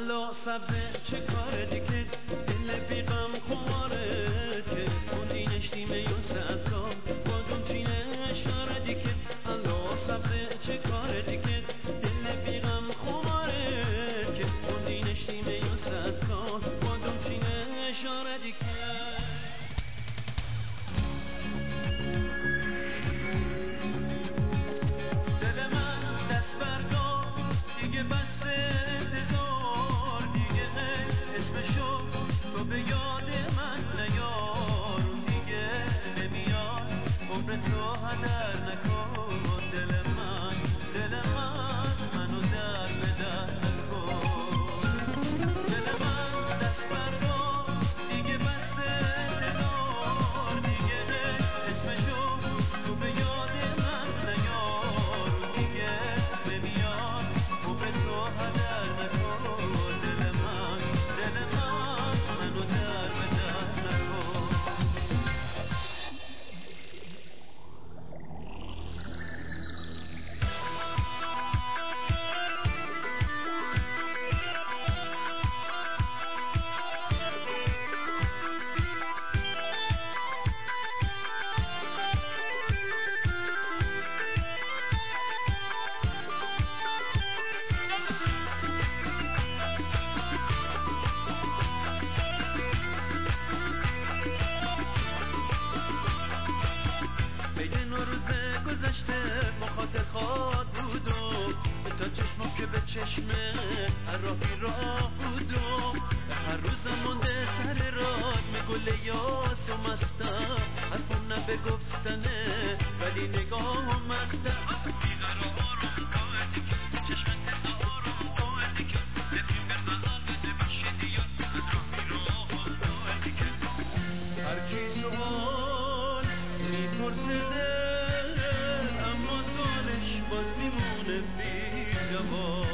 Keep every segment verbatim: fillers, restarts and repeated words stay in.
حالا سبزه چه کار دیگه دل بیغم خماره که موندی نشتیمه یا سعدکار بادون چینه اشاره دیگه حالا سبزه چه کار دیگه دل بیغم خماره که موندی نشتیمه یا سعدکار بادون چینه اشاره دیگه خاطر خواد بودم تا چشمم که به چشمه هر راهی راه بودم هر روزم مونده سر راه میگله یاس و مستم حرفم نه به گفتنه ولی نگاهم مستم بیدار و آروم قاعدی که چشمت آروم قاعدی که نفیم بردن بده بخشی دیار از راهی راهم قاعدی که هر کی سوال میپرسده باز میمونه بی جواب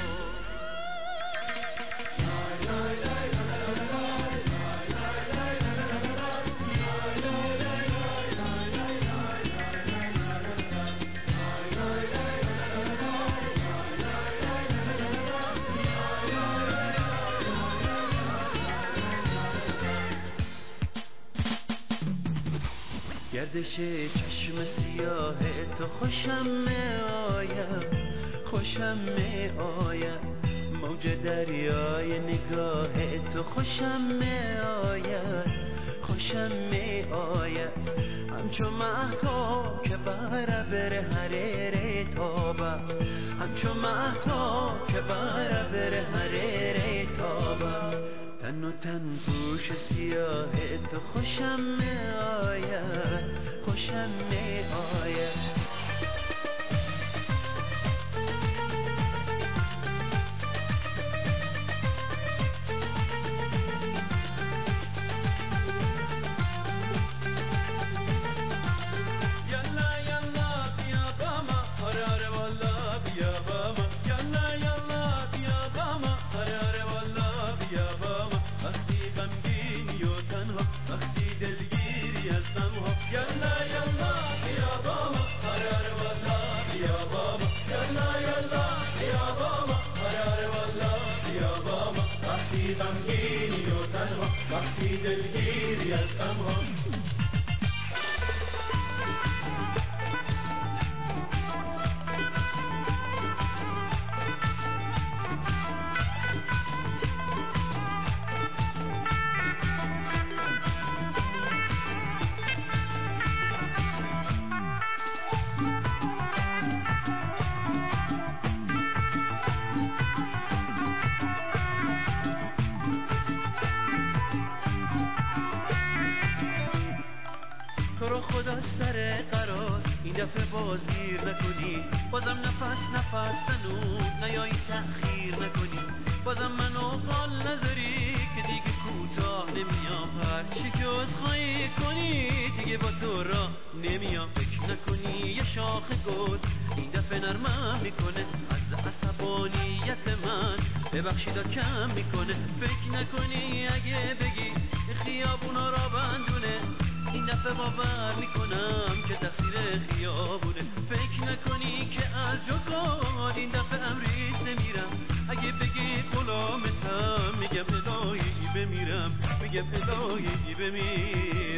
گردش چشم سیاه تو خوشم می آید خوشم می آید موج دریای نگاه تو خوشم می آید خوشم می آید همچو مهتاب که بره بره حریره تابه همچو مهتاب که بره بره حریره تابه تن و تن پوش سیاه تو خوشم می آید خوشم می آید غمگینی و تنها وقتی دلگیری از غمها خدا سر قرار این دفعه باز دیر نکنی بازم نفس نفس تنون نیایی تأخیر نکنی بازم منو حال نذاری که دیگه کوتاه نمیام هرچی که عذرخواهی کنی دیگه با تو را نمیام فکر نکنی یه شاخ گل این دفعه نرمم میکنه از عصبانیت من ببخشید کم میکنه فکر نکنی اگه بگی خیابونا را بندونه این دفعه باور میکنم که تقصیر خیابونه فکر نکنی که از جا این دفعه امریز نمیرم اگه بگی غلام میگه فدایی بمیر